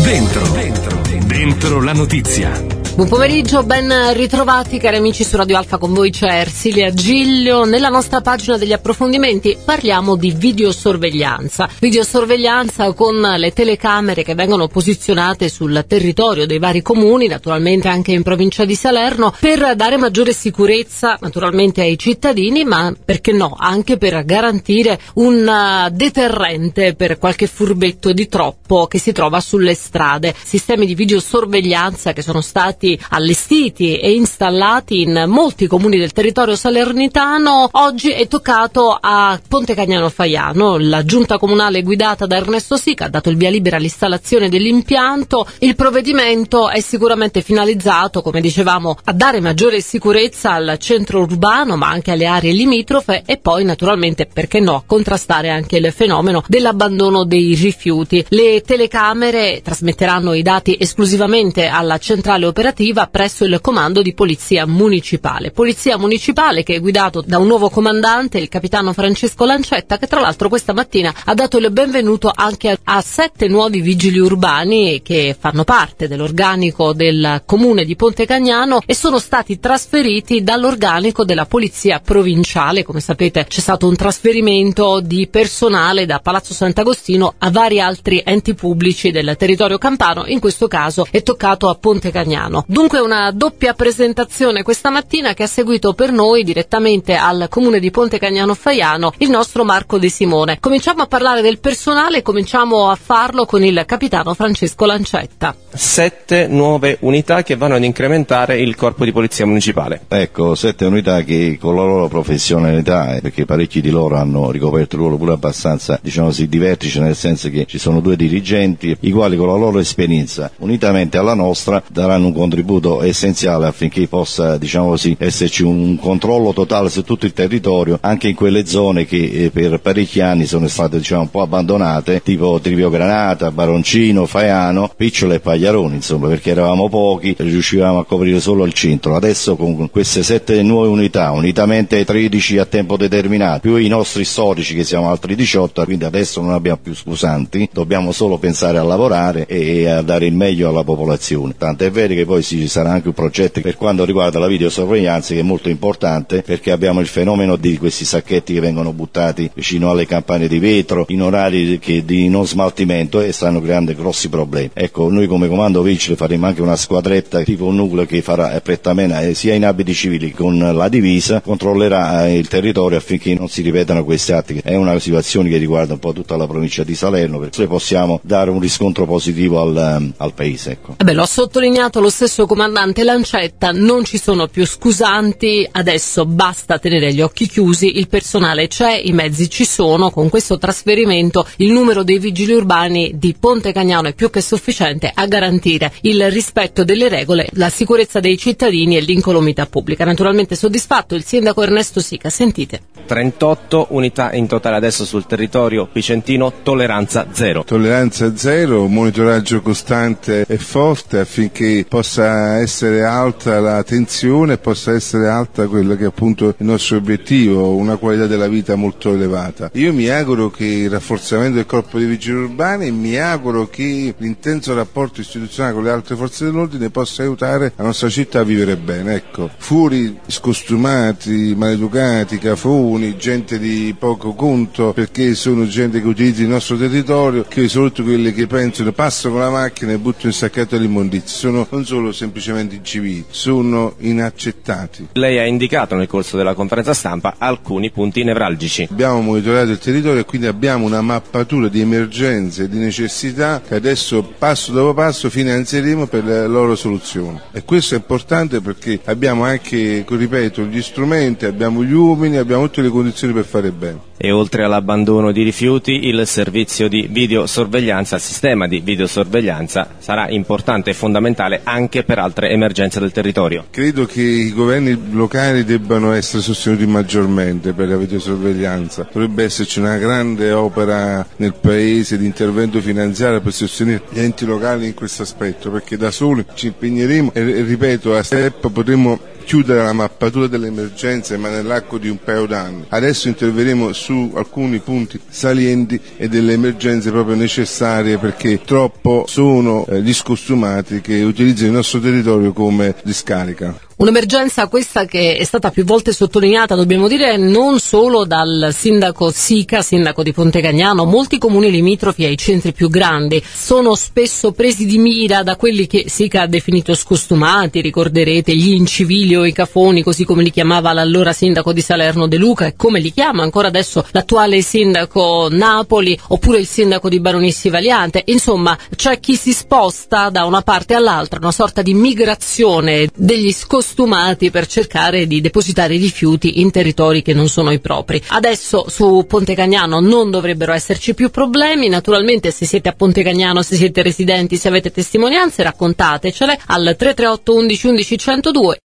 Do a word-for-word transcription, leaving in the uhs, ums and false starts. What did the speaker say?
Dentro, dentro, dentro la notizia. Buon pomeriggio, ben ritrovati cari amici su Radio Alfa, con voi c'è Ersilia Giglio. Nella nostra pagina degli approfondimenti parliamo di videosorveglianza. Videosorveglianza con le telecamere che vengono posizionate sul territorio dei vari comuni, naturalmente anche in provincia di Salerno, per dare maggiore sicurezza naturalmente ai cittadini, ma perché no, anche per garantire un deterrente per qualche furbetto di troppo che si trova sulle strade. Sistemi di videosorveglianza che sono stati allestiti e installati in molti comuni del territorio salernitano. Oggi è toccato a Ponte Cagnano Faiano. La giunta comunale guidata da Ernesto Sica ha dato il via libera all'installazione dell'impianto. Il provvedimento è sicuramente finalizzato, come dicevamo, a dare maggiore sicurezza al centro urbano ma anche alle aree limitrofe e poi naturalmente, perché no, contrastare anche il fenomeno dell'abbandono dei rifiuti. Le telecamere trasmetteranno i dati esclusivamente alla centrale operativa presso il comando di polizia municipale. Polizia municipale che è guidato da un nuovo comandante, il capitano Francesco Lancetta, che tra l'altro questa mattina ha dato il benvenuto anche a, a sette nuovi vigili urbani che fanno parte dell'organico del comune di Ponte Cagnano e sono stati trasferiti dall'organico della polizia provinciale. Come sapete c'è stato un trasferimento di personale da Palazzo Sant'Agostino a vari altri enti pubblici del territorio campano, in questo caso è toccato a Ponte Cagnano. Dunque una doppia presentazione questa mattina che ha seguito per noi direttamente al comune di Ponte Cagnano Faiano il nostro Marco De Simone. Cominciamo a parlare del personale e cominciamo a farlo con il capitano Francesco Lancetta. Sette nuove unità che vanno ad incrementare il corpo di polizia municipale. Ecco, sette unità che con la loro professionalità, perché parecchi di loro hanno ricoperto il ruolo pure abbastanza, diciamo così, di vertice, nel senso che ci sono due dirigenti, i quali con la loro esperienza, unitamente alla nostra, daranno un contributo essenziale affinché possa, diciamo così, esserci un controllo totale su tutto il territorio, anche in quelle zone che eh, per parecchi anni sono state, diciamo, un po' abbandonate, tipo Trivio Granata, Baroncino, Faiano, Piccolo e Pagliaroni, insomma, perché eravamo pochi e riuscivamo a coprire solo il centro. Adesso con queste sette nuove unità, unitamente ai tredici a tempo determinato, più i nostri storici che siamo altri diciotto, quindi adesso non abbiamo più scusanti, dobbiamo solo pensare a lavorare e a dare il meglio alla popolazione. Tanto è vero che poi ci sarà anche un progetto per quanto riguarda la videosorveglianza che è molto importante, perché abbiamo il fenomeno di questi sacchetti che vengono buttati vicino alle campane di vetro in orari che di non smaltimento e stanno creando grossi problemi. Ecco, noi come comando vigile faremo anche una squadretta tipo un nucleo che farà prettamente sia in abiti civili con la divisa, controllerà il territorio affinché non si ripetano questi atti. È una situazione che riguarda un po' tutta la provincia di Salerno, perché possiamo dare un riscontro positivo al, al paese. Ecco. Eh beh, l'ho sottolineato lo stesso comandante Lancetta, non ci sono più scusanti, adesso basta tenere gli occhi chiusi, il personale c'è, i mezzi ci sono. Con questo trasferimento il numero dei vigili urbani di Ponte Cagnano è più che sufficiente a garantire il rispetto delle regole, la sicurezza dei cittadini e l'incolumità pubblica. Naturalmente soddisfatto il sindaco Ernesto Sica, sentite. trentotto unità in totale adesso sul territorio picentino, tolleranza zero. Tolleranza zero, monitoraggio costante e forte affinché possa essere alta la tensione e possa essere alta quello che è appunto il nostro obiettivo, una qualità della vita molto elevata. Io mi auguro che il rafforzamento del corpo dei vigili urbani, mi auguro che l'intenso rapporto istituzionale con le altre forze dell'ordine possa aiutare la nostra città a vivere bene. Ecco, fuori scostumati, maleducati, cafoni, gente di poco conto, perché sono gente che utilizza il nostro territorio, che soprattutto quelli che pensano passano con la macchina e buttano il sacchetto dell'immondizia, sono non solo semplicemente incivili, sono inaccettati. Lei ha indicato nel corso della conferenza stampa alcuni punti nevralgici. Abbiamo monitorato il territorio e quindi abbiamo una mappatura di emergenze e di necessità che adesso passo dopo passo finanzieremo per la loro soluzione. E questo è importante perché abbiamo anche, ripeto, gli strumenti, abbiamo gli uomini, abbiamo tutte le condizioni per fare bene. E oltre all'abbandono di rifiuti, il servizio di videosorveglianza, il sistema di videosorveglianza sarà importante e fondamentale anche per altre emergenze del territorio. Credo che i governi locali debbano essere sostenuti maggiormente per la videosorveglianza. Dovrebbe esserci una grande opera nel paese di intervento finanziario per sostenere gli enti locali in questo aspetto, perché da soli ci impegneremo e, ripeto, a step potremo chiudere la mappatura delle emergenze, ma nell'arco di un paio d'anni. Adesso interveremo su alcuni punti salienti e delle emergenze proprio necessarie, perché troppo sono eh, gli scostumati che utilizzano il nostro territorio come discarica. Un'emergenza questa che è stata più volte sottolineata, dobbiamo dire, non solo dal sindaco Sica, sindaco di Pontecagnano. Molti comuni limitrofi ai centri più grandi sono spesso presi di mira da quelli che Sica ha definito scostumati, ricorderete gli incivili o i cafoni, così come li chiamava l'allora sindaco di Salerno De Luca e come li chiama ancora adesso l'attuale sindaco Napoli, oppure il sindaco di Baronissi Valiante. Insomma, c'è chi si sposta da una parte all'altra, una sorta di migrazione degli scostumati per cercare di depositare rifiuti in territori che non sono i propri. Adesso su Pontecagnano non dovrebbero esserci più problemi. Naturalmente, se siete a Pontecagnano, se siete residenti, se avete testimonianze, raccontatecele al tre tre otto undici undici centodue.